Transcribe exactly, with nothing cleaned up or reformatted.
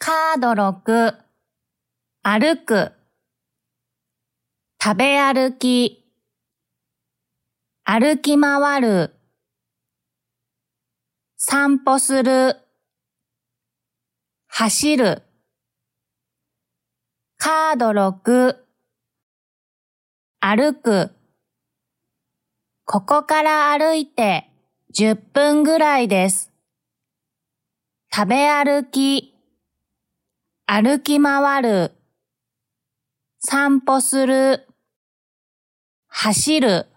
カードろく、歩く、食べ歩き、歩き回る、散歩する、走る。カードろく、歩く。ここから歩いてじゅっぷんぐらいです。食べ歩き、歩き回る、散歩する、走る。